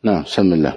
نعم، بسم الله.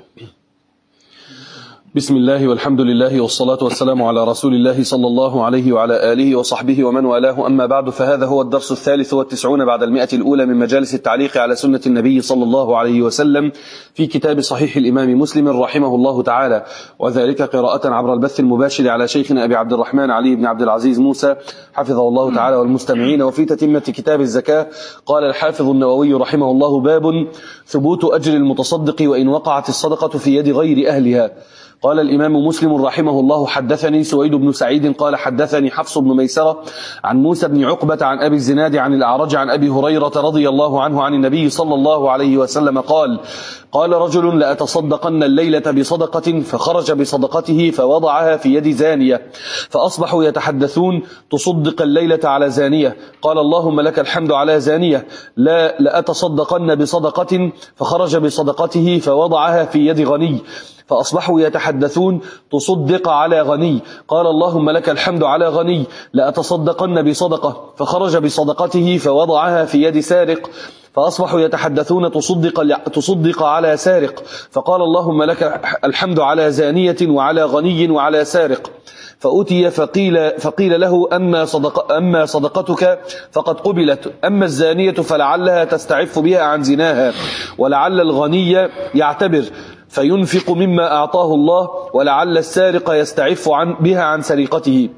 بسم الله والحمد لله والصلاة والسلام على رسول الله صلى الله عليه وعلى آله وصحبه ومن والاه، أما بعد، فهذا هو الدرس 93 بعد 100 الأولى من مجالس التعليق على سنة النبي صلى الله عليه وسلم في كتاب صحيح الإمام مسلم رحمه الله تعالى، وذلك قراءة عبر البث المباشر على شيخنا أبي عبد الرحمن علي بن عبد العزيز موسى حفظه الله تعالى والمستمعين. وفي تتمة كتاب الزكاة قال الحافظ النووي رحمه الله: باب ثبوت أجر المتصدق وإن وقعت الصدقة في يد غير أهلها. قال الإمام مسلم رحمه الله: حدثني سويد بن سعيد قال حدثني حفص بن ميسرة عن موسى بن عقبة عن أبي الزناد عن الأعرج عن أبي هريرة رضي الله عنه عن النبي صلى الله عليه وسلم قال رجل: لأتصدقن الليلة بصدقة، فخرج بصدقته فوضعها في يد زانية، فأصبحوا يتحدثون: تصدق الليلة على زانية. قال: اللهم لك الحمد على زانية. لأتصدقن بصدقة، فخرج بصدقته فوضعها في يد غني، فأصبحوا يتحدثون: تصدق على غني. قال: اللهم لك الحمد على غني. لأتصدقن بصدقة، فخرج بصدقته فوضعها في يد سارق، فأصبحوا يتحدثون: تصدق على سارق. فقال: اللهم لك الحمد على زانية وعلى غني وعلى سارق. فأتي فقيل له: أما صدقتك فقد قبلت، أما الزانية فلعلها تستعف بها عن زناها، ولعل الغني يعتبر فينفق مما أعطاه الله، ولعل السارق يستعف بها عن سرقته.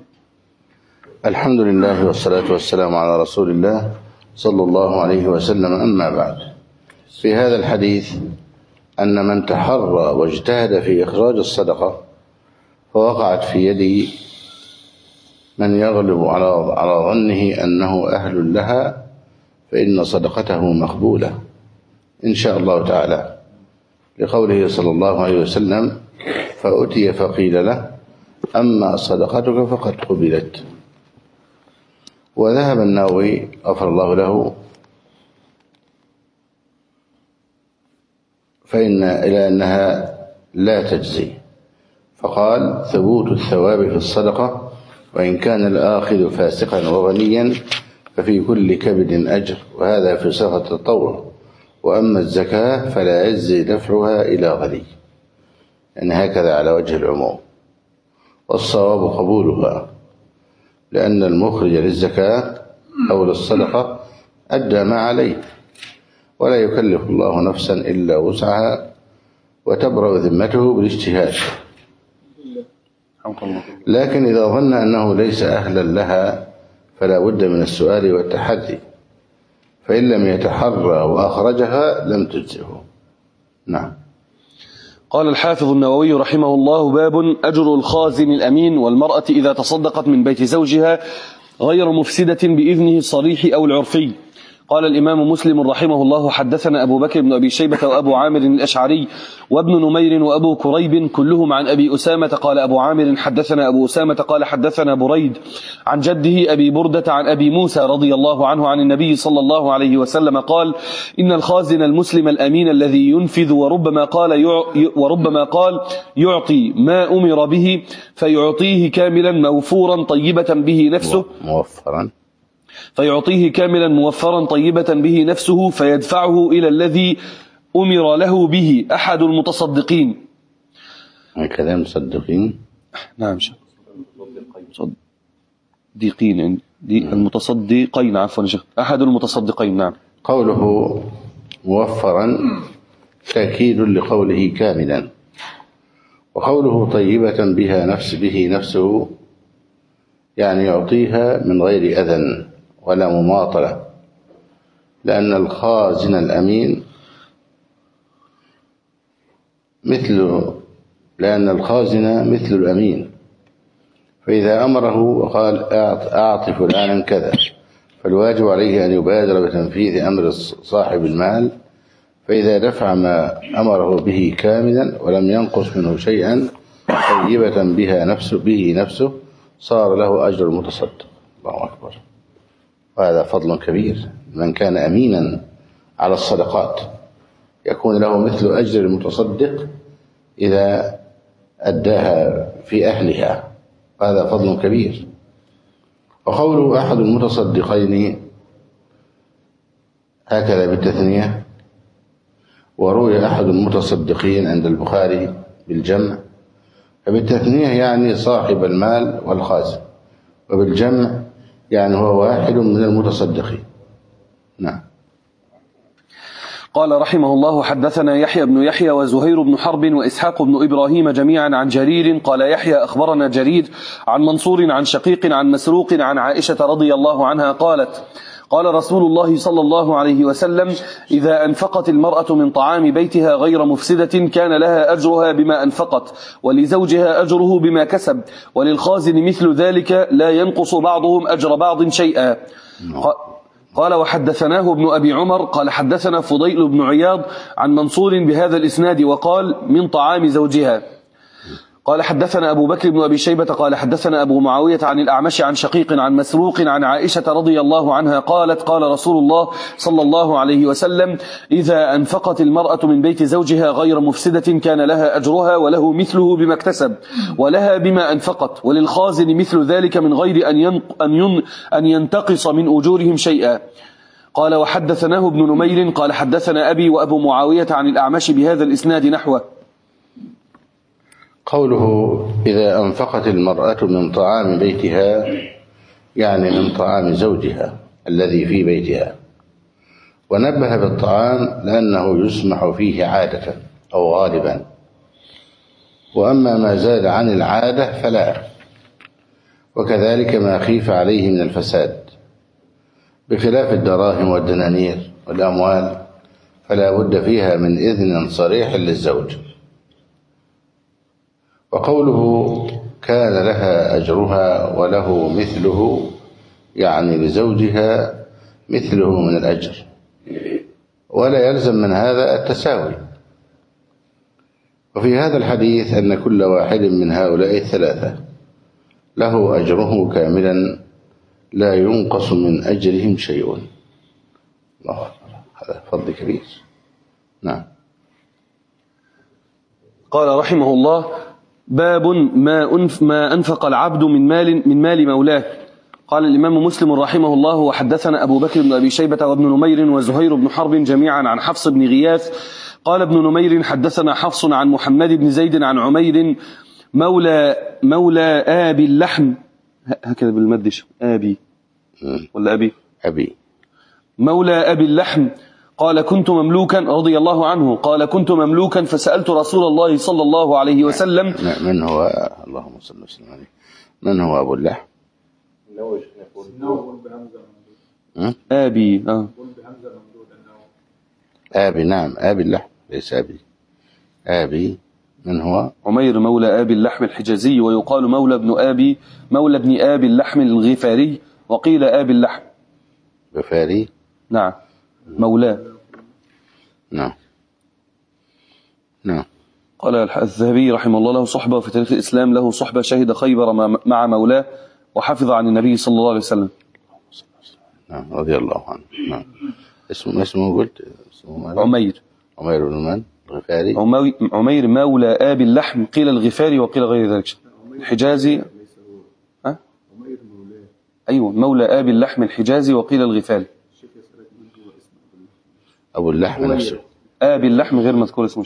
الحمد لله والصلاة والسلام على رسول الله صلى الله عليه وسلم. أما بعد، في هذا الحديث أن من تحرى واجتهد في إخراج الصدقة فوقعت في يد من يغلب على ظنه أنه أهل لها، فإن صدقته مقبولة إن شاء الله تعالى، لقوله صلى الله عليه وسلم: فأتي فقيل له: أما صدقتك فقد قبلت. وذهب النووي غفر الله له إلى أنها لا تجزي، فقال: ثبوت الثواب في الصدقة، وإن كان الآخذ فاسقا وغنيا ففي كل كبد أجر، وهذا في صيغة التطوع. وأما الزكاة فلا يجزي دفعها إلى غني، يعني هكذا على وجه العموم. والصواب قبولها، لأن المخرج للزكاة أو للصدقة أدى ما عليه، ولا يكلف الله نفسا إلا وسعها، وتبرأ ذمته بالاجتهاد. لكن إذا ظن أنه ليس أهلا لها فلا بد من السؤال والتحدي، فإن لم يتحرى وأخرجها لم تجزه. نعم. قال الحافظ النووي رحمه الله: باب أجر الخازن الأمين والمرأة إذا تصدقت من بيت زوجها غير مفسدة بإذنه الصريح أو العرفي. قال الإمام مسلم رحمه الله: حدثنا أبو بكر بن أبي شيبة وأبو عامر الأشعري وابن نمير وأبو كريب كلهم عن أبي أسامة. قال أبو عامر: حدثنا أبو أسامة قال حدثنا بريد عن جده أبي بردة عن أبي موسى رضي الله عنه عن النبي صلى الله عليه وسلم قال: إن الخازن المسلم الأمين الذي ينفذ وربما قال يعطي ما أمر به فيعطيه كاملا موفورا طيبة به نفسه موفرا طيبة به نفسه، فيدفعه إلى الذي أمر له به أحد المتصدقين. هكذا مصدقين؟ نعم، مصدقين المتصدقين، عفوا شيخ، أحد المتصدقين. نعم. قوله موفرا تأكيد لقوله كاملا، وقوله طيبة به نفسه يعني يعطيها من غير أذى ولا مماطلة، لأن الخازن الأمين مثل الأمين، فإذا أمره وقال: أعط فلانا كذا، فالواجب عليه أن يبادر بتنفيذ أمر صاحب المال، فإذا دفع ما أمره به كاملا ولم ينقص منه شيئا طيبة به نفسه صار له أجر المتصدق. الله أكبر. وهذا فضل كبير. من كان أمينا على الصدقات يكون له مثل أجر المتصدق إذا أداها في أهلها، هذا فضل كبير. وقوله أحد المتصدقين هكذا بالتثنية، وروي أحد المتصدقين عند البخاري بالجمع، فبالتثنية يعني صاحب المال والخازن، وبالجمع يعني هو واحد من المتصدقين. نعم. قال رحمه الله: حدثنا يحيى بن يحيى وزهير بن حرب وإسحاق بن إبراهيم جميعا عن جرير قال يحيى أخبرنا جرير عن منصور عن شقيق عن مسروق عن عائشة رضي الله عنها قالت: قال رسول الله صلى الله عليه وسلم: إذا أنفقت المرأة من طعام بيتها غير مفسدة كان لها أجرها بما أنفقت، ولزوجها أجره بما كسب، وللخازن مثل ذلك، لا ينقص بعضهم أجر بعض شيئا. قال: وحدثناه ابن أبي عمر قال حدثنا فضيل بن عياض عن منصور بهذا الإسناد وقال: من طعام زوجها. قال: حدثنا أبو بكر بن أبي شيبة قال حدثنا أبو معاوية عن الأعمش عن شقيق عن مسروق عن عائشة رضي الله عنها قالت: قال رسول الله صلى الله عليه وسلم: إذا أنفقت المرأة من بيت زوجها غير مفسدة كان لها أجرها وله مثله بما اكتسب، ولها بما أنفقت، وللخازن مثل ذلك من غير أن ينتقص من أجورهم شيئا. قال: وحدثناه ابن نمير قال حدثنا أبي وأبو معاوية عن الأعمش بهذا الإسناد نحوه. قوله: إذا أنفقت المرأة من طعام بيتها يعني من طعام زوجها الذي في بيتها، ونبه بالطعام لأنه يسمح فيه عادة أو غالبا، وأما ما زاد عن العادة فلا، وكذلك ما خيف عليه من الفساد، بخلاف الدراهم والدنانير والأموال فلا بد فيها من إذن صريح للزوج. وقوله: كان لها أجرها وله مثله يعني لزوجها مثله من الأجر، ولا يلزم من هذا التساوي. وفي هذا الحديث أن كل واحد من هؤلاء الثلاثة له أجره كاملا لا ينقص من أجرهم شيء. الله أكبر، هذا فضل كبير. نعم. قال رحمه الله: باب ما أنفق العبد من مال مولاه. قال الإمام مسلم رحمه الله: وحدثنا أبو بكر بن أبي شيبة وابن نمير وزهير بن حرب جميعا عن حفص بن غياث قال ابن نمير: حدثنا حفص عن محمد بن زيد عن عمير مولى آبي اللحم، هكذا بالمدش آبي ولا أبي مولى أبي اللحم قال: كنت مملوكا رضي الله عنه قال: كنت مملوكا فسألت رسول الله صلى الله عليه وسلم. من هو؟ اللهم صل وسلم عليه. من هو أبو اللحم؟ آبي آبي. نعم، آبي اللحم ليس آبي. من هو؟ عمير مولى آبي اللحم الحجازي، ويقال مولى ابن آبي اللحم الغفاري، وقيل آبي اللحم غفاري. نعم، مولاه. نعم. قال الذهبي رحمه الله: له صحبة في تاريخ الإسلام، له صحبة شهد خيبر مع مولاه، وحفظ عن النبي صلى الله عليه وسلم. نعم، رضي الله عنه. نعم. اسمه قلت عمير بن من؟ الغفاري. عمير مولى آبي اللحم، قيل الغفاري وقيل غير ذلك. الحجازي. أيوة، مولى آبي اللحم الحجازي وقيل الغفاري. أبو اللحم نفسه. آبي اللحم غير مذكور اسمه.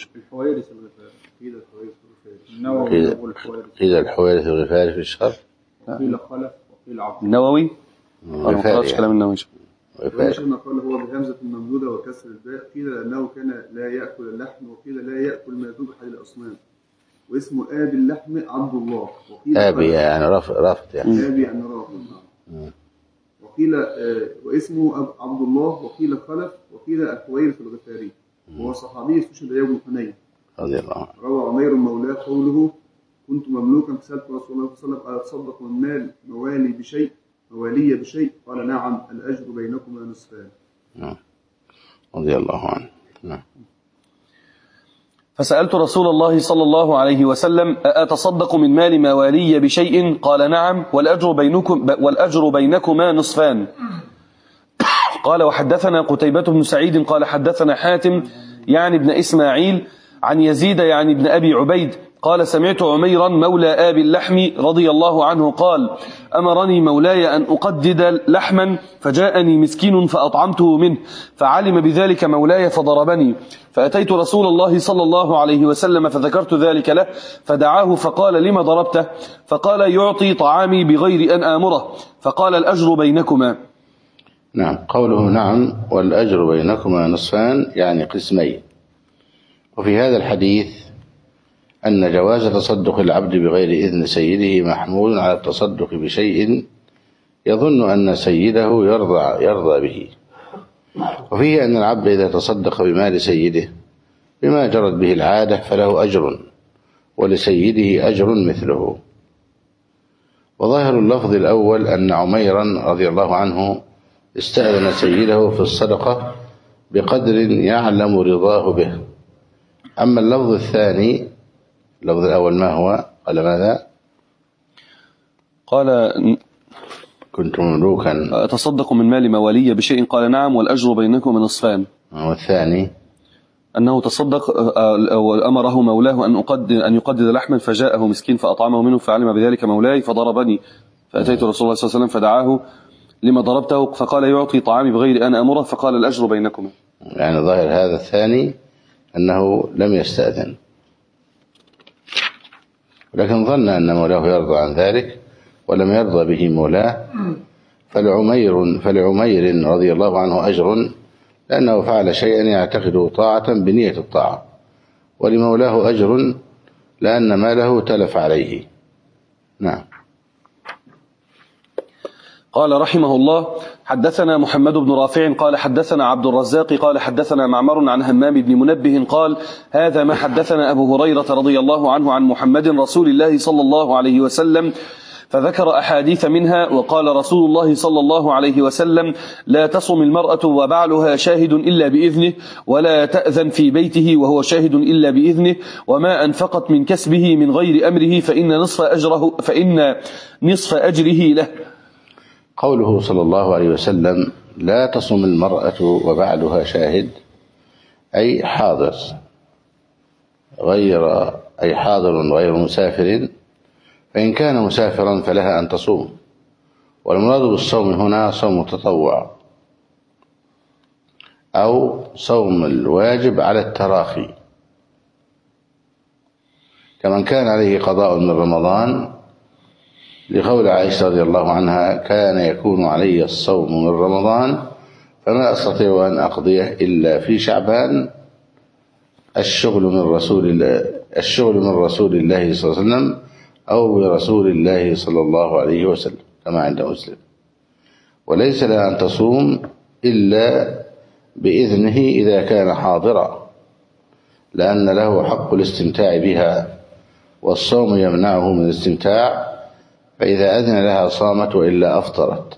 قيل الحويرث الغفاري في الشهر. قيل خلف وقيل عبد النووي. أنا ما قرأتش كلام النووي. ويشنا قال هو بهمزة ممدودة وكسر الباء، قيل أنه كان لا يأكل اللحم، وقيل لا يأكل ما ذبح للأصنام، واسمه آبي اللحم عبد الله، وقيل آبي يعني رافض يعني. آبي يعني رافض. وقيل واسمه عبد الله، وقيل خلف، وقيل الحويرث الغفاري، وهو صحابي استشهد يوم حنين رضي الله عنه. روى عمير مولاه قوله: كنت مملوكا فسألت رسول الله صلى الله عليه وسلم: قال: تصدق من مال موالي بشيء؟ قال: نعم، الأجر بينكما نصفان. رضي الله عنه. نعم. فسألت رسول الله صلى الله عليه وسلم: أتصدق من مال موالي بشيء؟ قال: نعم، والأجر بينكما نصفان. قال: وحدثنا قتيبة بن سعيد قال حدثنا حاتم يعني ابن إسماعيل عن يزيد يعني ابن أبي عبيد قال سمعت عميرا مولى آبي اللحم رضي الله عنه قال أمرني مولاي أن أقدد لحما فجاءني مسكين فأطعمته منه فعلم بذلك مولاي فضربني فأتيت رسول الله صلى الله عليه وسلم فذكرت ذلك له فدعاه فقال لما ضربته فقال يعطي طعامي بغير أن آمره فقال الأجر بينكما. نعم. قوله نعم والأجر بينكما نصفان يعني قسمين. وفي هذا الحديث أن جواز تصدق العبد بغير إذن سيده محمول على التصدق بشيء يظن أن سيده يرضى به. وفيه أن العبد إذا تصدق بمال سيده بما جرت به العادة فله أجر ولسيده أجر مثله. وظاهر اللفظ الأول أن عميرا رضي الله عنه استأذن سيده في الصدقة بقدر يعلم رضاه به. أما اللفظ الثاني اللفظ الأول ما هو؟ قال ماذا؟ قال كنت مملوكا أتصدق من مال موالي بشيء قال نعم والأجر بينكم نصفان. والثاني أنه تصدق أمره مولاه أن يقدد لحما فجاءه مسكين فأطعمه منه فعلم بذلك مولاي فضربني فأتيت رسول الله صلى الله عليه وسلم فدعاه لما ضربته فقال يعطي طعامي بغير أن أمره فقال الأجر بينكما. يعني ظاهر هذا الثاني أنه لم يستأذن ولكن ظن أن مولاه يرضى عن ذلك ولم يرضى به مولاه فلعمير رضي الله عنه أجر لأنه فعل شيئا يعتقده طاعة بنية الطاعة ولمولاه أجر لأن ماله تلف عليه. نعم. قال رحمه الله حدثنا محمد بن رافع قال حدثنا عبد الرزاق قال حدثنا معمر عن همام بن منبه قال هذا ما حدثنا أبو هريرة رضي الله عنه عن محمد رسول الله صلى الله عليه وسلم فذكر أحاديث منها وقال رسول الله صلى الله عليه وسلم لا تصم المرأة وبعلها شاهد إلا بإذنه ولا تأذن في بيته وهو شاهد إلا بإذنه وما أنفقت من كسبه من غير أمره فإن نصف أجره له. قوله صلى الله عليه وسلم لا تصم المرأة وبعلها شاهد أي حاضر غير مسافر فإن كان مسافرا فلها أن تصوم والمراد بالصوم هنا صوم تطوع أو صوم الواجب على التراخي كمن كان عليه قضاء من رمضان لقول عائشة رضي الله عنها كان يكون علي الصوم من رمضان فما أستطيع أن أقضيه إلا في شعبان الشغل من رسول الله صلى الله عليه وسلم أو برسول الله صلى الله عليه وسلم كما عند مسلم وليس لها أن تصوم إلا بإذنه إذا كان حاضرا لأن له حق الاستمتاع بها والصوم يمنعه من الاستمتاع فإذا أذن لها صامت وإلا أفطرت.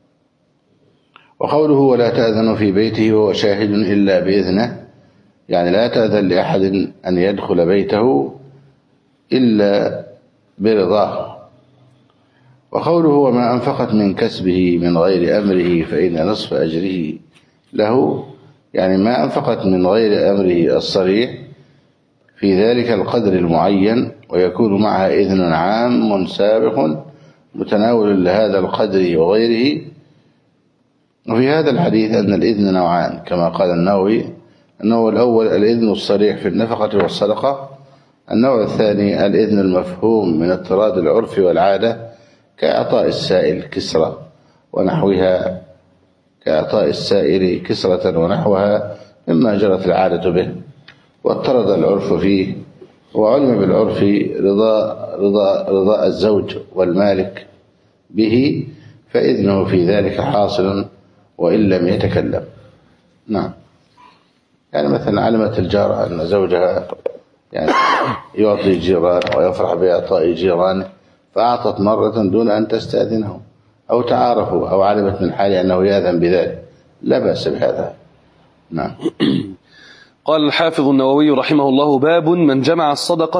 وقوله ولا تأذن في بيته وهو شاهد إلا بإذنه يعني لا تأذن لأحد أن يدخل بيته إلا برضاه. وقوله وما أنفقت من كسبه من غير أمره فإن نصف أجره له يعني ما أنفقت من غير أمره الصريح في ذلك القدر المعين ويكون معها إذن عام سابق متناول لهذا القدر وغيره. وفي هذا الحديث أن الإذن نوعان كما قال النووي النوع الأول الإذن الصريح في النفقة والصدقة النوع الثاني الإذن المفهوم من اضطراد العرف والعادة كإعطاء السائل كسرة ونحوها كإعطاء السائل كسرة ونحوها مما جرت العادة به واضطرد العرف فيه وعلم بالعرف رضاء الزوج والمالك به فإذنه في ذلك حاصل وإن لم يتكلم. نعم. يعني مثلا علمت الجارة أن زوجها يعني يعطي جيران ويفرح بإعطاء جيرانه فأعطت مرة دون أن تستأذنه أو تعارفوا أو علمت من حاله أنه يأذن بذلك لا بأس بهذا. نعم. قال الحافظ النووي رحمه الله باب من جمع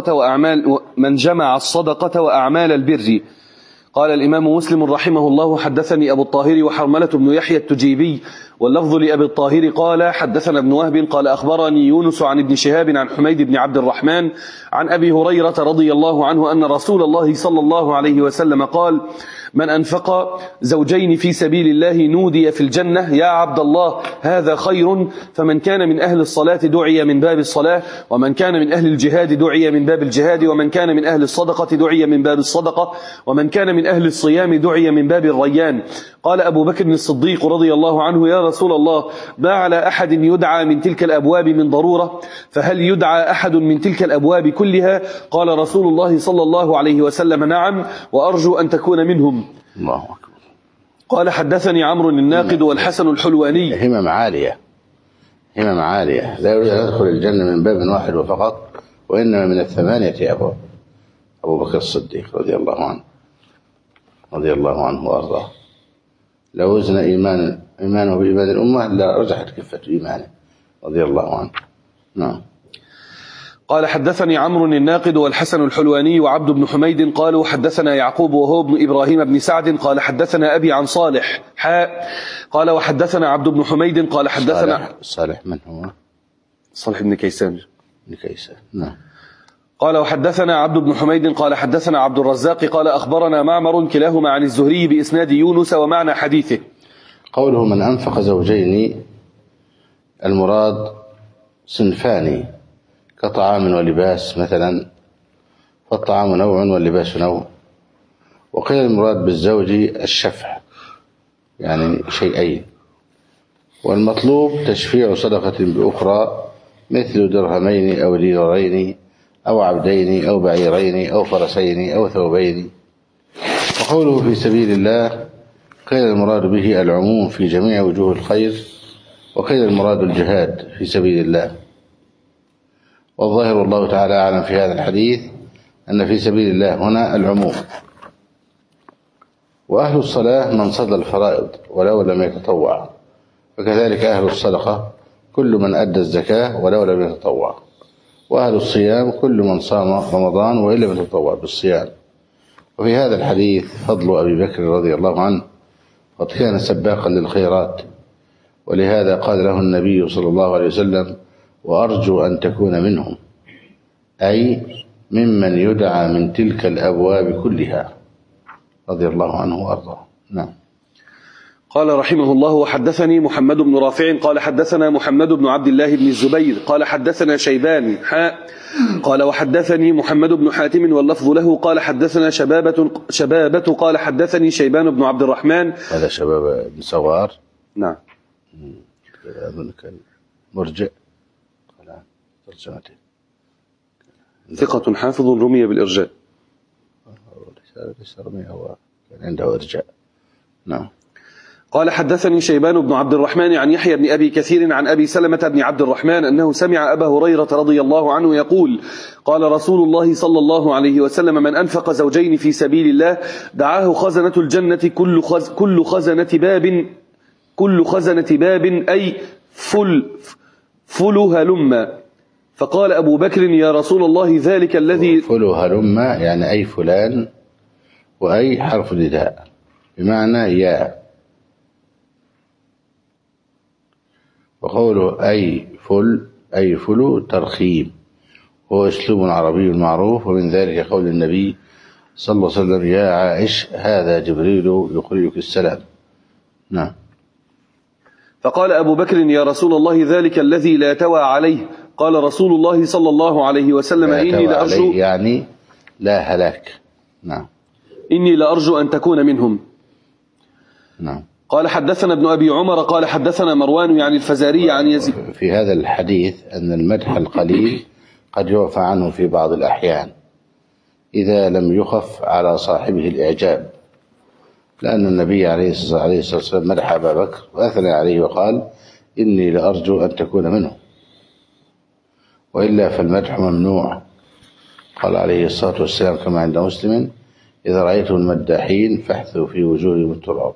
الصدقة وأعمال البر. قال الإمام مسلم رحمه الله حدثني أبو الطاهر وحرملة بن يحيى التجيبي واللفظ لأبي الطاهر قال حدثنا ابن وهب قال أخبرني يونس عن ابن شهاب عن حميد بن عبد الرحمن عن أبي هريرة رضي الله عنه أن رسول الله صلى الله عليه وسلم قال من أنفق زوجين في سبيل الله نودي في الجنة يا عبد الله هذا خير. فمن كان من أهل الصلاة دعي من باب الصلاة، ومن كان من أهل الجهاد دعي من باب الجهاد، ومن كان من أهل الصدقة دعي من باب الصدقة، ومن كان من أهل الصيام دعي من باب الريان. قال أبو بكر الصديق رضي الله عنه يا رسول الله ما على أحد يدعى من تلك الأبواب من ضرورة، فهل يدعى أحد من تلك الأبواب كلها؟ قال رسول الله صلى الله عليه وسلم نعم، وأرجو أن تكون منهم. الله أكبر. قال حدثني عمرو الناقد والحسن الحلواني. همم عالية، همم عالية، لا يريد أن يدخل الجنة من باب واحد وفقط، وإنما من 8 أبواب. أبو بكر الصديق رضي الله عنه، رضي الله عنه وأرضاه، لو وزن إيمانه بإيمان الأمة لرجحت كفة إيمانه رضي الله عنه. نعم. قال حدثني عمرو الناقد والحسن الحلواني وعبد بن حميد قالوا حدثنا يعقوب وهو ابن إبراهيم بن سعد قال حدثنا أبي عن صالح قال وحدثنا عبد بن حميد قال حدثنا صالح من هو؟ صالح بن كيسان. نعم. قال وحدثنا عبد بن حميد قال حدثنا عبد الرزاق قال أخبرنا معمر كلاهما عن الزهري بإسناد يونس ومعنى حديثه. قوله من أنفق زوجين المراد صنفان كطعام ولباس مثلا، فالطعام نوع واللباس نوع. وقيل المراد بالزوج الشفع يعني شيئين، والمطلوب تشفيع صدقة بأخرى مثل درهمين أو دينارين أو عبدين أو بعيرين أو فرسين أو ثوبين. وقوله في سبيل الله قيل المراد به العموم في جميع وجوه الخير، وقيل المراد الجهاد في سبيل الله. والظاهر والله تعالى أعلم في هذا الحديث أن في سبيل الله هنا العموم. وأهل الصلاة من صلى الفرائض ولو لم يتطوع، وكذلك أهل الصدقة كل من أدى الزكاة ولو لم يتطوع، وأهل الصيام كل من صام رمضان وإن لم يتطوع بالصيام. وفي هذا الحديث فضل أبي بكر رضي الله عنه، قد كان سباقا للخيرات، ولهذا قال له النبي صلى الله عليه وسلم وأرجو أن تكون منهم، أي ممن يدعى من تلك الأبواب كلها رضي الله عنه وأرضاه. نعم. قال رحمه الله وحدثني محمد بن رافع قال حدثنا محمد بن عبد الله بن الزبير قال حدثنا شيبان قال وحدثني محمد بن حاتم واللفظ له قال حدثنا شبابة قال حدثني شيبان بن عبد الرحمن. هذا شباب بن سوار. نعم. أظن كان مرجع قال ترجمته ثقة حافظ رمي بالإرجاء. ليس رمي، هو كان عنده إرجاء. نعم. قال حدثني شيبان بن عبد الرحمن عن يحيى بن أبي كثير عن أبي سلمة بن عبد الرحمن أنه سمع أبا هريرة رضي الله عنه يقول قال رسول الله صلى الله عليه وسلم من أنفق زوجين في سبيل الله دعاه خزنة الجنة كل خزنة باب أي فل هلم. فقال أبو بكر يا رسول الله ذلك الذي فل هلم يعني أي فلان، وأي حرف نداء بمعنى يا. وقوله أي فل ترخيم، وهو أسلوب عربي معروف. ومن ذلك قول النبي صلى الله عليه وسلم يا عائش هذا جبريل يقرئك السلام. نعم. فقال أبو بكر يا رسول الله ذلك الذي لا توى عليه. قال رسول الله صلى الله عليه وسلم إني لأرجو يعني لا هلاك. نعم. إني لأرجو أن تكون منهم. نعم. قال حدثنا ابن أبي عمر قال حدثنا مروان يعني الفزاري عن يزيد. في هذا الحديث أن المدح القليل قد يعفى عنه في بعض الأحيان إذا لم يخف على صاحبه الإعجاب، لأن النبي عليه الصلاة والسلام مدح أبا بكر وأثنى عليه وقال إني لأرجو أن تكون منه، وإلا فالمدح ممنوع. قال عليه الصلاة والسلام كما عند مسلم إذا رأيتم المداحين فاحثوا في وجوههم التراب.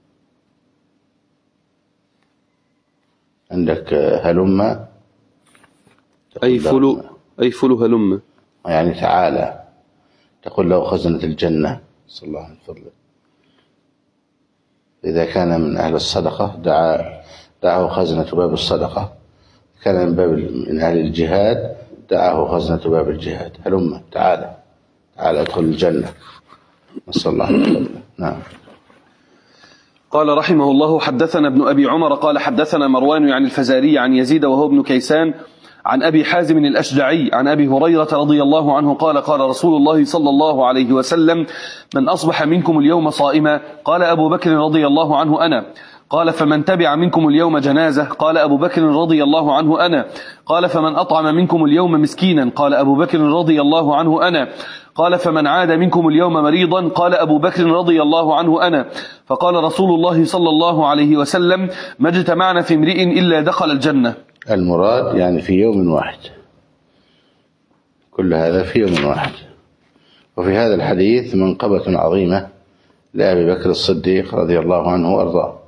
عندك هلم أي فل هلم يعني تعالى، تقول له خزنة الجنة صلى الله عليه وسلم. إذا كان من أهل الصدقة دعه خزنة باب الصدقة. كان من أهل الجهاد دعه خزنة باب الجهاد. هلم تعال ادخل الجنة، نسأل الله العافية. نعم. قال رحمه الله: حدثنا ابن أبي عمر قال حدثنا مروان عن الفزاري عن يزيد وهو ابن كيسان عن أبي حازم الأشجعي عن أبي هريرة رضي الله عنه قال: قال رسول الله صلى الله عليه وسلم: من أصبح منكم اليوم صائما؟ قال أبو بكر رضي الله عنه: أنا. قال: فمن تبع منكم اليوم جنازة؟ قال أبو بكر رضي الله عنه: أنا. قال: فمن أطعم منكم اليوم مسكينا؟ قال أبو بكر رضي الله عنه: أنا. قال: فمن عاد منكم اليوم مريضا؟ قال أبو بكر رضي الله عنه: أنا. فقال رسول الله صلى الله عليه وسلم: ما اجتمعنا في امرئ إلا دخل الجنة. المراد يعني في يوم واحد، كل هذا في يوم واحد. وفي هذا الحديث منقبة عظيمة لأبي بكر الصديق رضي الله عنه وأرضاه.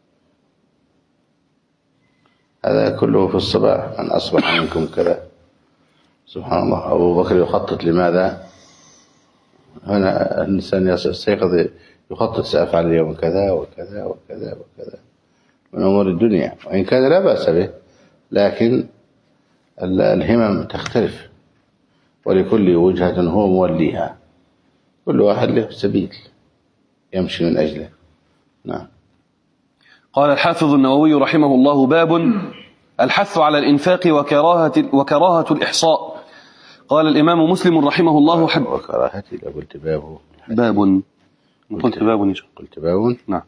هذا كله في الصباح: من أصبح منكم كذا. سبحان الله. أبو بكر يخطط لماذا؟ هنا الإنسان يستيقظ يخطط: سأفعل اليوم كذا وكذا وكذا وكذا من أمور الدنيا، وإن كان لا بأس به، لكن الهمم تختلف، ولكل وجهة هو موليها، كل واحد له سبيل يمشي من أجله. نعم. قال الحافظ النووي رحمه الله: باب الحث على الإنفاق وكراهة الإحصاء. قال الإمام مسلم رحمه الله: وكراهة قلت باب قلت باب. نعم.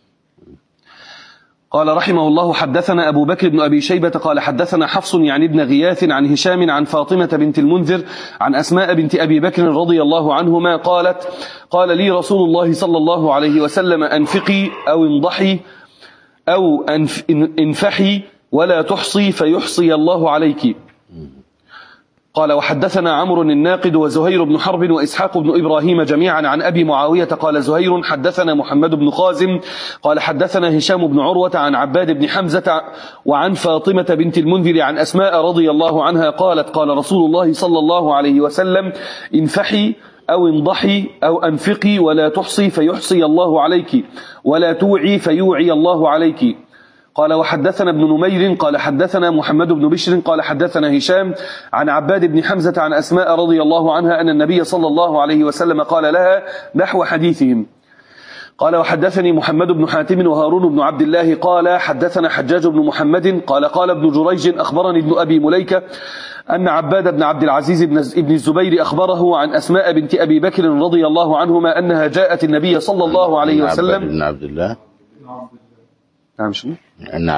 قال رحمه الله: حدثنا أبو بكر بن أبي شيبة قال حدثنا حفص يعني ابن غياث عن هشام عن فاطمة بنت المنذر عن أسماء بنت أبي بكر رضي الله عنهما قالت: قال لي رسول الله صلى الله عليه وسلم: أنفقي أو انضحي أو انفحي ولا تحصي فيحصي الله عليك. قال: وحدثنا عمرو الناقد وزهير بن حرب وإسحاق بن إبراهيم جميعا عن أبي معاوية قال زهير: حدثنا محمد بن خازم قال حدثنا هشام بن عروة عن عباد بن حمزة وعن فاطمة بنت المنذر عن أسماء رضي الله عنها قالت: قال رسول الله صلى الله عليه وسلم: انفحي أو انضحي أو أنفقي ولا تحصي فيحصي الله عليك، ولا توعي فيوعي الله عليك. قال: وحدثنا ابن نمير قال حدثنا محمد بن بشر قال حدثنا هشام عن عباد بن حمزة عن أسماء رضي الله عنها أن النبي صلى الله عليه وسلم قال لها نحو حديثهم. قال: وحدثني محمد بن حاتم وهارون بن عبد الله قال حدثنا حجاج بن محمد قال قال ابن جريج أخبرني ابن أبي مليكة أن عباد بن عبد العزيز بن الزبير أخبره عن أسماء بنت أبي بكر رضي الله عنهما أنها جاءت النبي صلى الله عليه وسلم. عباد بن عبد الله. نعم. شنو؟ أن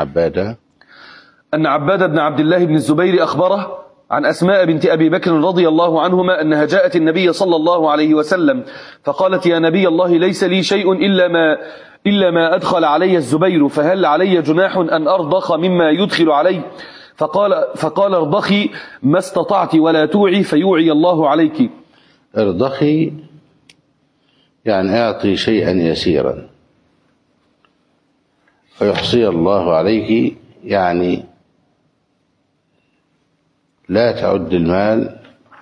عباد بن عبد الله بن الزبير أخبره عن أسماء بنت أبي بكر رضي الله عنهما أنها جاءت النبي صلى الله عليه وسلم فقالت: يا نبي الله، ليس لي شيء إلا ما أدخل علي الزبير، فهل علي جناح أن أرضخ مما يدخل علي؟ فقال: ارضخي ما استطعت ولا توعي فيوعي الله عليك. ارضخي يعني أعطي شيئا يسيرا فيحصي الله عليك، يعني لا تعد المال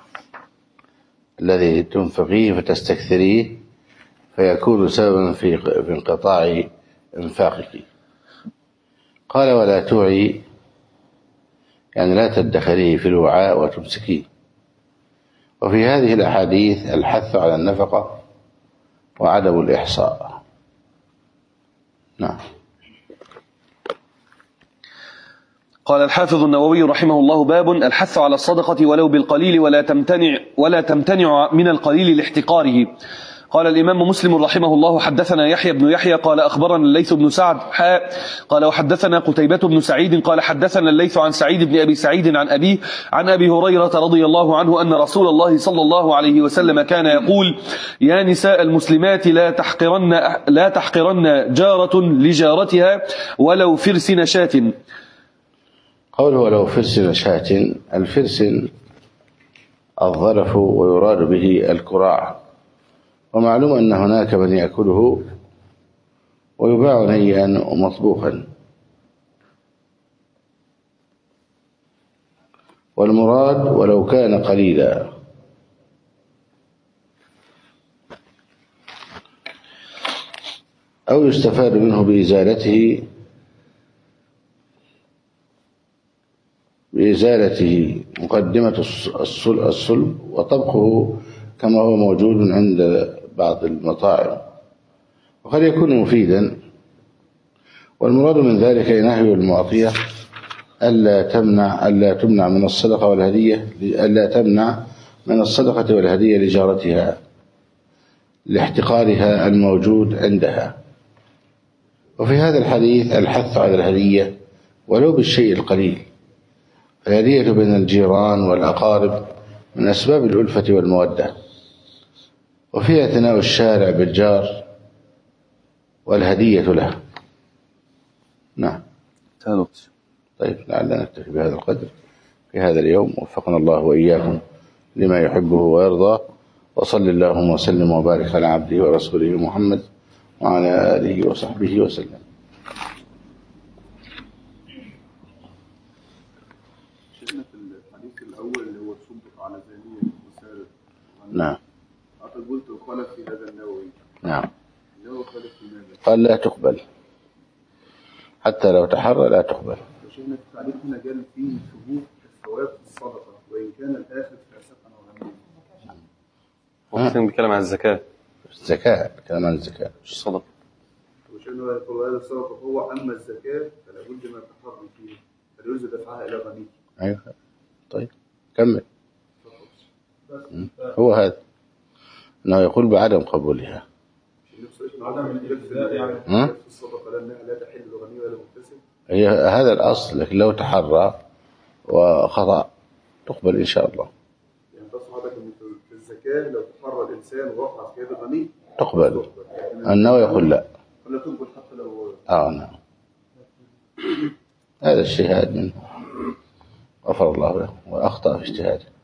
الذي تنفقيه فتستكثريه فيكون سببا في انقطاع انفاقك. قال: ولا توعي يعني لا تدخريه في الوعاء وتمسكيه. وفي هذه الأحاديث الحث على النفقة وعدم الإحصاء. نعم. قال الحافظ النووي رحمه الله: باب الحث على الصدقة ولو بالقليل ولا تمتنع من القليل لاحتقاره. قال الإمام مسلم رحمه الله: حدثنا يحيى بن يحيى قال أخبرنا الليث بن سعد قال: وحدثنا قتيبة بن سعيد قال حدثنا الليث عن سعيد بن أبي سعيد عن أبيه عن أبي هريرة رضي الله عنه أن رسول الله صلى الله عليه وسلم كان يقول: يا نساء المسلمات لا تحقرن جارة لجارتها ولو فرس نشاة. قوله ولو فرس نشاة، الفرس الظرف ويراد به الكراع، ومعلوم أن هناك من يأكله ويباع نيئا ومطبوخا. والمراد ولو كان قليلا. أو يستفاد منه بإزالته بإزالته مقدمة الصلب وطبخه كما هو موجود عند بعض المطاعم، وقد يكون مفيدا. والمراد من ذلك نهي المعطية ألا تمنع من الصدقة والهدية، ألا تمنع من الصدقة والهدية لجارتها لاحتقارها الموجود عندها. وفي هذا الحديث الحث على الهدية ولو بالشيء القليل، فالهدية بين الجيران والأقارب من أسباب الألفة والمودة، وفيها ثناء الشارع بالجار والهدية له. نعم. طيب لعلنا نكتفي بهذا القدر في هذا اليوم، وفقنا الله وإياكم لما يحبه ويرضى، وصل اللهم وسلم وبارك على عبده ورسوله محمد وعلى آله وصحبه وسلم. شفنا في الحديث الأول اللي هو تصدق على زانية وسارق. نعم. أعتقد قلت وخالف في هذا النووي. نعم. النووي خالف في ماذا؟ قال لا تقبل، حتى لو تحرى لا تقبل. وشفنا في التعليق هنا قال فيه ثبوت الثواب في الصدقة وإن كان الآخر فاسقا وغنيا. ممكن بيتكلم عن الزكاة. الزكاة، كلام عن الزكاة مش الصدقة. وشفنا يقول هذا الصدقة هو أما الزكاة فلا بد من التحري فيه فليجوز دفعها إلى غني. أيوة. طيب كمل. هو هذا أنه يقول بعدم قبولها. عدم الإجزاء يعني في الصدقة لأنها لا تحل لغني ولا مكتسب. هي هذا الأصل، لكن لو تحرى وخطأ تقبل إن شاء الله. يعني تصل حضرتك في الزكاة لو تحرى الإنسان ورفع زكاة الغني تقبل، أنه يقول لا. فلا تقبل حتى لو نعم. هذا اجتهاد منه غفر الله له وأخطأ في اجتهاده.